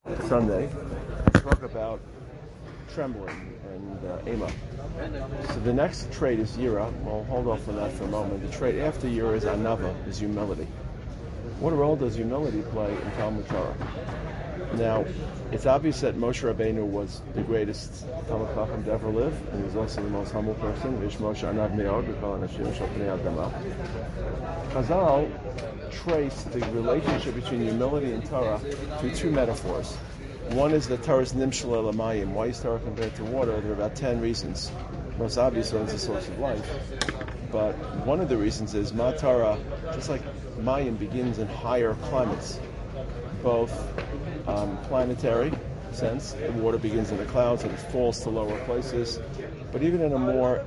Sunday, I spoke about trembling and ema. So the next trait is yira. We'll hold off on that for a moment. The trait after yira is anava, is humility. What role does humility play in Talmud Torah? Now, it's obvious that Moshe Rabbeinu was the greatest Talmud Chacham to ever live, and he was also the most humble person. Vish Moshe Anav Me'od, we call it Hashem Shal Pnei Adama. Chazal trace the relationship between humility and Torah through two metaphors. One is that Torah is nimshal elamayim. Why is Torah compared to water? There are about 10 reasons. Most obvious one is the source of life. But one of the reasons is Torah, just like mayim begins in higher climates, both planetary sense, the water begins in the clouds and it falls to lower places, but even in a more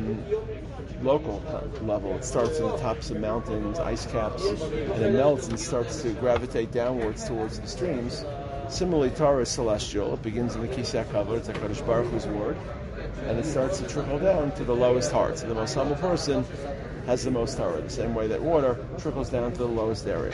local level, it starts in the tops of mountains, ice caps, and it melts and starts to gravitate downwards towards the streams. Similarly, Torah is celestial. It begins in the Kisei HaKavod, it's HaKadosh Baruch Hu's word, and it starts to trickle down to the lowest heart. So the most humble person has the most Torah, the same way that water trickles down to the lowest area.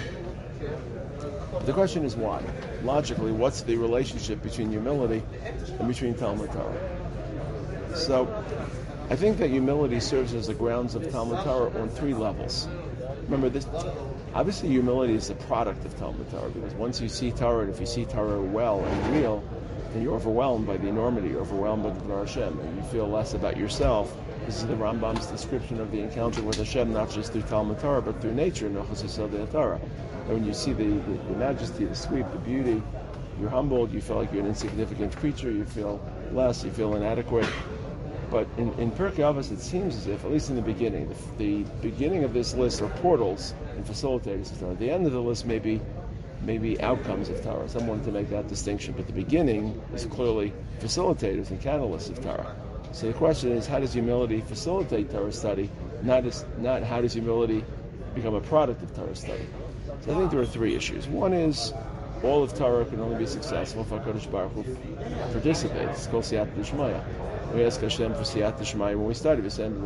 The question is why? Logically, what's the relationship between humility and between Talmud Torah? So, I think that humility serves as the grounds of Talmud Torah on three levels. Remember, this obviously humility is the product of Talmud Torah, because once you see Torah, and if you see Torah well and real, then you're overwhelmed by the enormity, you're overwhelmed by the Dvar Hashem, and you feel less about yourself. This is the Rambam's description of the encounter with Hashem, not just through Talmud Torah, but through nature, Nochos Yesod Torah. And when you see the majesty, the sweep, the beauty, you're humbled, you feel like you're an insignificant creature, you feel less, you feel inadequate. But in Pirkei Avos, it seems as if, at least in the beginning of this list are portals and facilitators of Torah. The end of the list may be outcomes of Torah. Some wanted to make that distinction, but the beginning is clearly facilitators and catalysts of Torah. So the question is, how does humility facilitate Torah study? Not how does humility become a product of Torah study? So I think there are three issues. One is, all of Torah can only be successful if HaKadosh Baruch Hu participates. It's called Siyat D'Shmaya. We ask Hashem for Siyat D'Shmaya when we study. We say,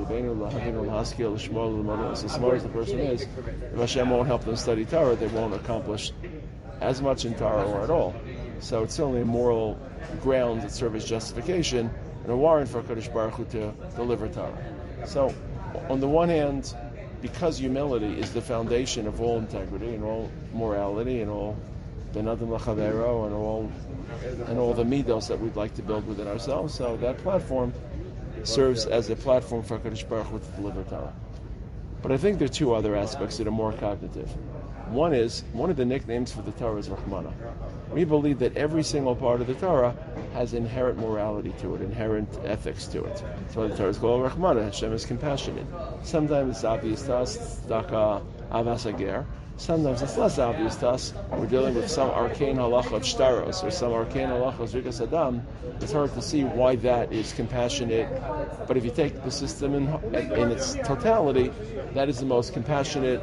as smart as the person is, if Hashem won't help them study Torah, they won't accomplish as much in Torah or at all. So it's certainly a moral ground that serves as justification and a warrant for HaKadosh Baruch Hu to deliver Torah. So, on the one hand, because humility is the foundation of all integrity and all morality and all benadim lachavero and all the midos that we'd like to build within ourselves, so that platform serves as a platform for HaKadosh Baruch Hu to deliver Torah. But I think there are two other aspects that are more cognitive. One of the nicknames for the Torah is Rahmana. We believe that every single part of the Torah has inherent morality to it, inherent ethics to it. That's why the Torah is called Rahmana. Hashem is compassionate. Sometimes it's obvious to us, Daka Avas Ager. Sometimes it's less obvious to us. We're dealing with some arcane halacha of shtaros or some arcane halacha of zrikas adam. It's hard to see why that is compassionate. But if you take the system in its totality, that is the most compassionate,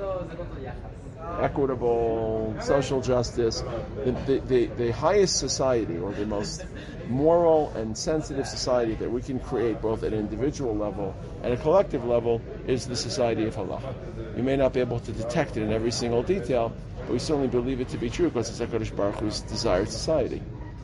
equitable, social justice, the highest society, or the most moral and sensitive society that we can create, both at an individual level and a collective level, is the society of halacha. We may not be able to detect it in every single detail, but we certainly believe it to be true because it's HaKadosh Baruch Hu's desired society.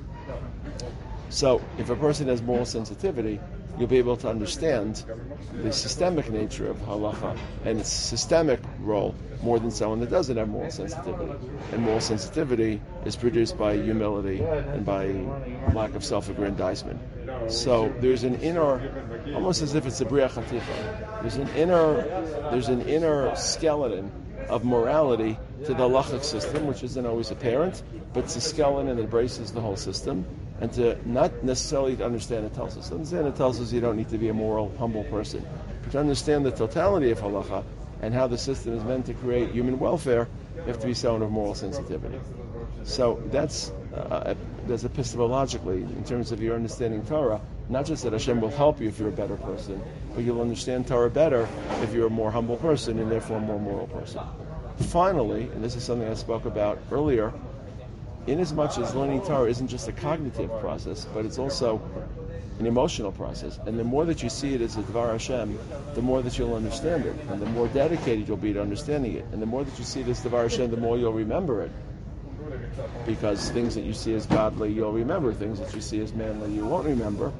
So, if a person has moral sensitivity, you'll be able to understand the systemic nature of halacha and its systemic role more than someone that doesn't have moral sensitivity. And moral sensitivity is produced by humility and by lack of self-aggrandizement. So there's an inner, almost as if it's a Bria Chatifa, there's an inner skeleton of morality to the halachic system, which isn't always apparent, but it's a skeleton that embraces the whole system. And to not necessarily to understand it tells us. Understand it tells us you don't need to be a moral, humble person. But to understand the totality of halacha and how the system is meant to create human welfare, you have to be someone of moral sensitivity. So that's epistemologically, in terms of your understanding Torah, not just that Hashem will help you if you're a better person, but you'll understand Torah better if you're a more humble person and therefore a more moral person. Finally, and this is something I spoke about earlier, inasmuch as learning Torah isn't just a cognitive process, but it's also an emotional process. And the more that you see it as a Dvar Hashem, the more that you'll understand it. And the more dedicated you'll be to understanding it. And the more that you see it as Dvar Hashem, the more you'll remember it. because things that you see as godly, you'll remember. Things that you see as manly, you won't remember.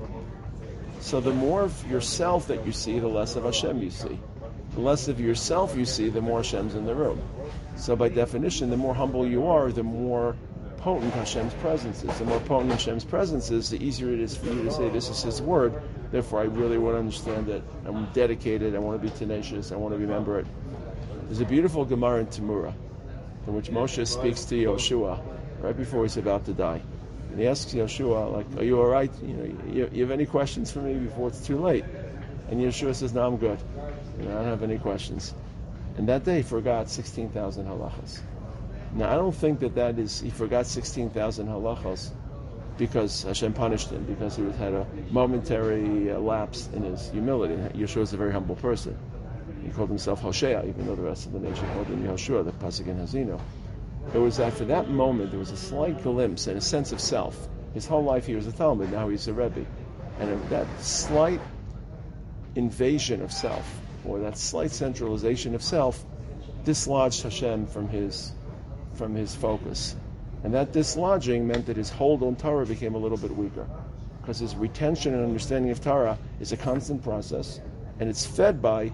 So the more of yourself that you see, the less of Hashem you see. The less of yourself you see, the more Hashem's in the room. So by definition, the more humble you are, the more potent Hashem's presence is. The more potent Hashem's presence is, the easier it is for you to say, this is His word, therefore I really want to understand it. I'm dedicated, I want to be tenacious, I want to remember it. There's a beautiful Gemara in Temurah, in which Moshe speaks to Yoshua right before he's about to die. And he asks Yoshua, like, are you all right? You have any questions for me before it's too late? And Yoshua says, no, I'm good. I don't have any questions. And that day he forgot 16,000 halachas. Now, I don't think that is, he forgot 16,000 halachas because Hashem punished him, because he had a momentary lapse in his humility. Yeshua is a very humble person. He called himself Hoshea, even though the rest of the nation called him Yehoshua, the pasuk in Hazino. It was that for that moment, there was a slight glimpse and a sense of self. His whole life he was a Talmud, now he's a Rebbe. And that slight invasion of self, or that slight centralization of self, dislodged Hashem from his focus. And that dislodging meant that his hold on Torah became a little bit weaker, because his retention and understanding of Torah is a constant process, and it's fed by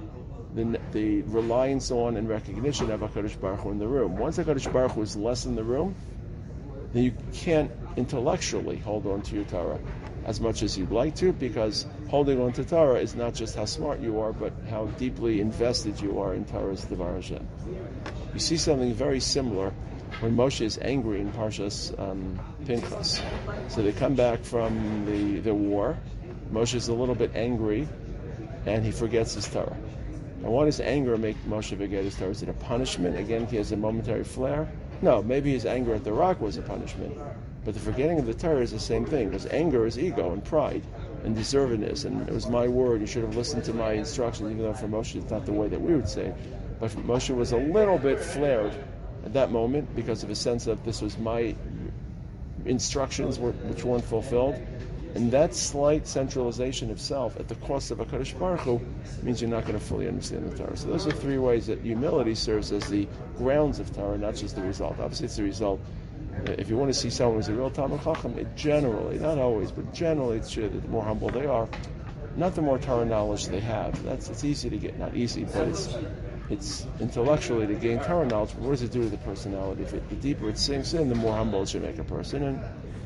the reliance on and recognition of HaKadosh Baruch Hu in the room. Once HaKadosh Baruch Hu is less in the room, then you can't intellectually hold on to your Torah as much as you'd like to, because holding on to Torah is not just how smart you are, but how deeply invested you are in Torah's Devar Hashem. You see something very similar when Moshe is angry in Parshas Pinchas. So they come back from the war. Moshe is a little bit angry, and he forgets his Torah. And why does anger make Moshe forget his Torah? Is it a punishment? Again, he has a momentary flare? No, maybe his anger at the rock was a punishment. But the forgetting of the Torah is the same thing, because anger is ego and pride and deservedness, and it was my word, you should have listened to my instructions, even though for Moshe it's not the way that we would say it. But Moshe was a little bit flared at that moment because of a sense of this was my instructions which weren't fulfilled. And that slight centralization of self at the cost of HaKadosh Baruch Hu means you're not going to fully understand the Torah. So those are three ways that humility serves as the grounds of Torah, not just the result. Obviously it's the result. If you want to see someone who's a real Talmid Chacham, it generally, not always, but generally it's true that the more humble they are, not the more Torah knowledge they have. It's easy to get, not easy, but it's intellectually to gain Torah knowledge, but what does it do to the personality? The deeper it sinks in, the more humble it should make a person. And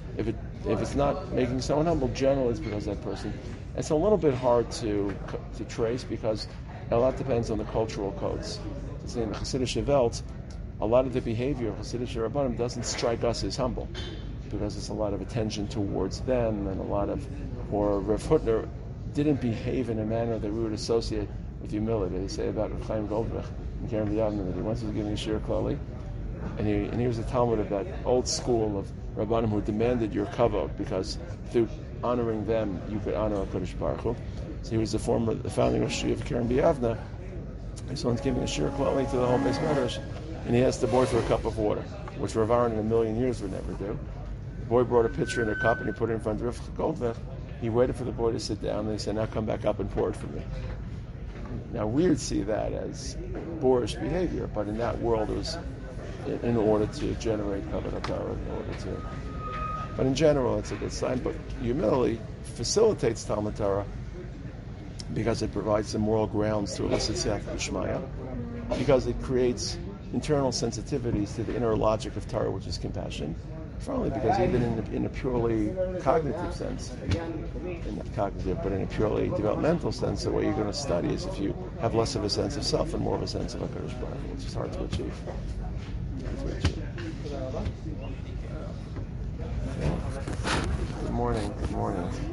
if it's not making someone humble, generally it's because that person. It's a little bit hard to trace, because a lot depends on the cultural codes. In the Hasidic Welt, a lot of the behavior of Hasidic Rabbanim doesn't strike us as humble, because there's a lot of attention towards them, and or Rav Hutner didn't behave in a manner that we would associate with humility. They say about Rav Chaim Goldberg in Keren B'Yavne that he once was giving a shir klali, and he was a Talmud of that old school of Rabbanim who demanded your kavod, because through honoring them you could honor HaKadosh Baruch Hu. So he was the founding Rosh of Keren B'Yavne. He's once giving a shir klali to the whole base medrash, and he asked the boy for a cup of water, which Rav Aaron in a million years would never do. The boy brought a pitcher and a cup, and he put it in front of Rav Goldberg. He waited for the boy to sit down, and he said, now come back up and pour it for me. Now we would see that as boorish behavior, but in that world it was in order to generate Kavod Torah, but in general it's a good sign. But humility facilitates Talmud Torah because it provides the moral grounds to elicit Siyata D'Shmaya, because it creates internal sensitivities to the inner logic of Torah, which is compassion. Finally, because even in a purely cognitive sense, not cognitive, but in a purely developmental sense, the way you're going to study is if you have less of a sense of self and more of a sense of HaKadosh Baruch Hu, which is hard to achieve. Good morning.